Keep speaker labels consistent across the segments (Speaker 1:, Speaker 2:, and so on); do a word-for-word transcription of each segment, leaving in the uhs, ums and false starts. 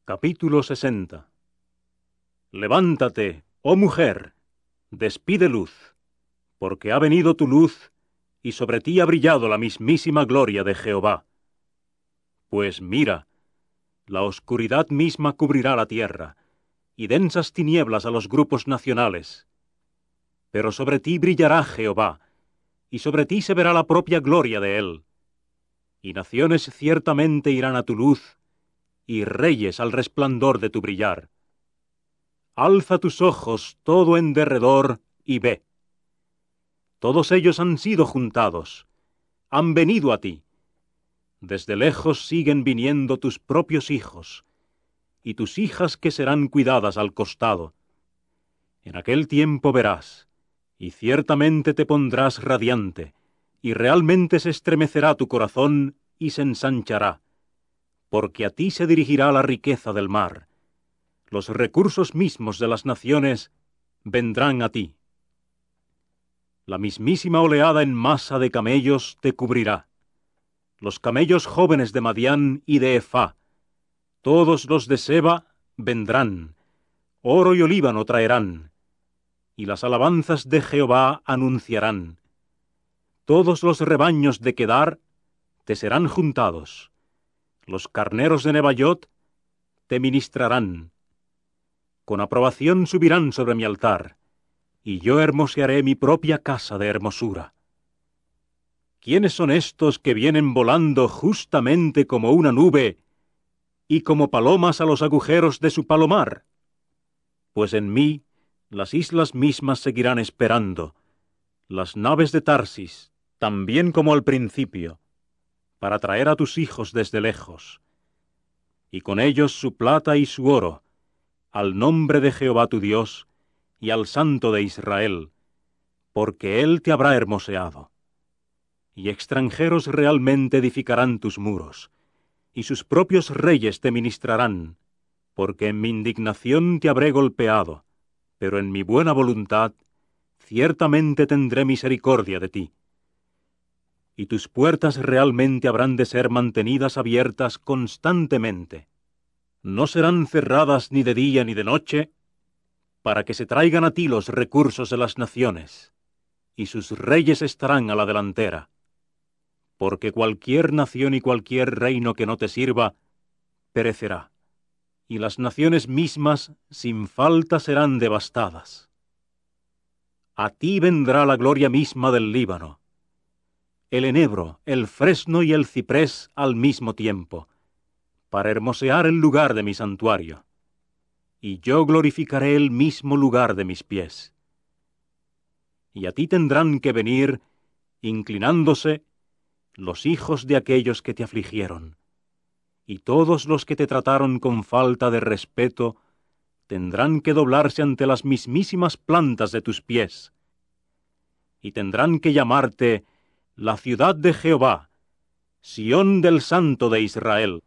Speaker 1: Capítulo sesenta. Levántate, oh mujer, despide luz, porque ha venido tu luz, y sobre ti ha brillado la mismísima gloria de Jehová. Pues mira, la oscuridad misma cubrirá la tierra, y densas tinieblas a los grupos nacionales. Pero sobre ti brillará Jehová, y sobre ti se verá la propia gloria de él. Y naciones ciertamente irán a tu luz, y reyes al resplandor de tu brillar. Alza tus ojos todo en derredor y ve. Todos ellos han sido juntados, han venido a ti. Desde lejos siguen viniendo tus propios hijos, y tus hijas que serán cuidadas al costado. En aquel tiempo verás, y ciertamente te pondrás radiante, y realmente se estremecerá tu corazón y se ensanchará, porque a ti se dirigirá la riqueza del mar. Los recursos mismos de las naciones vendrán a ti. La mismísima oleada en masa de camellos te cubrirá. Los camellos jóvenes de Madián y de Efá, todos los de Seba vendrán, oro y olíbano traerán, y las alabanzas de Jehová anunciarán. Todos los rebaños de Kedar te serán juntados. Los carneros de Nebaiot te ministrarán. Con aprobación subirán sobre mi altar, y yo hermosearé mi propia casa de hermosura. ¿Quiénes son estos que vienen volando justamente como una nube y como palomas a los agujeros de su palomar? Pues en mí las islas mismas seguirán esperando, las naves de Tarsis, también como al principio, para traer a tus hijos desde lejos, y con ellos su plata y su oro, al nombre de Jehová tu Dios, y al Santo de Israel, porque él te habrá hermoseado. Y extranjeros realmente edificarán tus muros, y sus propios reyes te ministrarán, porque en mi indignación te habré golpeado, pero en mi buena voluntad ciertamente tendré misericordia de ti. Y tus puertas realmente habrán de ser mantenidas abiertas constantemente. No serán cerradas ni de día ni de noche, para que se traigan a ti los recursos de las naciones, y sus reyes estarán a la delantera. Porque cualquier nación y cualquier reino que no te sirva, perecerá, y las naciones mismas sin falta serán devastadas. A ti vendrá la gloria misma del Líbano, el enebro, el fresno y el ciprés al mismo tiempo, para hermosear el lugar de mi santuario, y yo glorificaré el mismo lugar de mis pies. Y a ti tendrán que venir, inclinándose, los hijos de aquellos que te afligieron, y todos los que te trataron con falta de respeto tendrán que doblarse ante las mismísimas plantas de tus pies, y tendrán que llamarte la ciudad de Jehová, Sión del Santo de Israel.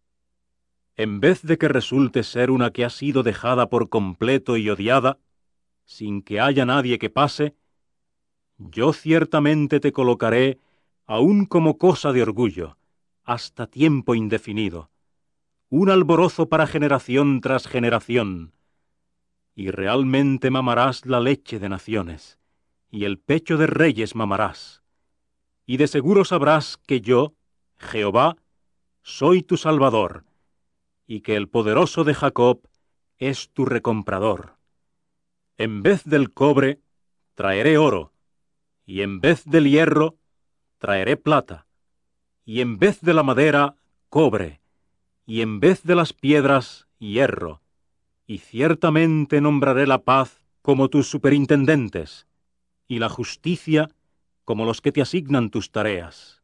Speaker 1: En vez de que resulte ser una que ha sido dejada por completo y odiada, sin que haya nadie que pase, yo ciertamente te colocaré aún como cosa de orgullo, hasta tiempo indefinido, un alborozo para generación tras generación, y realmente mamarás la leche de naciones, y el pecho de reyes mamarás, y de seguro sabrás que yo, Jehová, soy tu Salvador, y que el poderoso de Jacob es tu recomprador. En vez del cobre, traeré oro, y en vez del hierro, traeré plata, y en vez de la madera, cobre, y en vez de las piedras, hierro, y ciertamente nombraré la paz como tus superintendentes, y la justicia como los que te asignan tus tareas.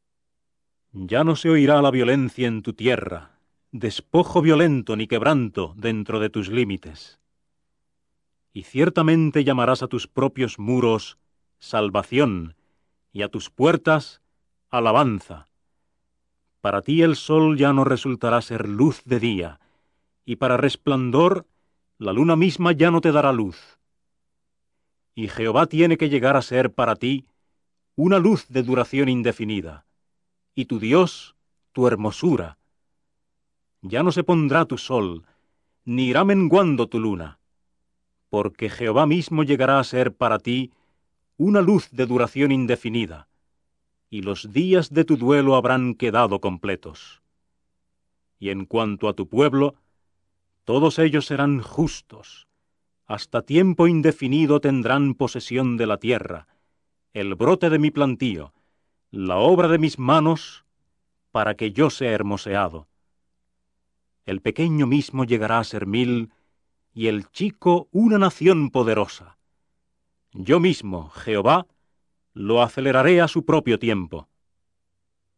Speaker 1: Ya no se oirá la violencia en tu tierra, despojo violento ni quebranto dentro de tus límites. Y ciertamente llamarás a tus propios muros salvación, y a tus puertas alabanza. Para ti el sol ya no resultará ser luz de día, y para resplandor la luna misma ya no te dará luz. Y Jehová tiene que llegar a ser para ti una luz de duración indefinida, y tu Dios tu hermosura. ya no se pondrá tu sol, ni irá menguando tu luna, porque Jehová mismo llegará a ser para ti una luz de duración indefinida, y los días de tu duelo habrán quedado completos. Y en cuanto a tu pueblo, todos ellos serán justos, hasta tiempo indefinido tendrán posesión de la tierra, el brote de mi plantío, la obra de mis manos, para que yo sea hermoseado. El pequeño mismo llegará a ser mil, y el chico una nación poderosa. Yo mismo, Jehová, lo aceleraré a su propio tiempo.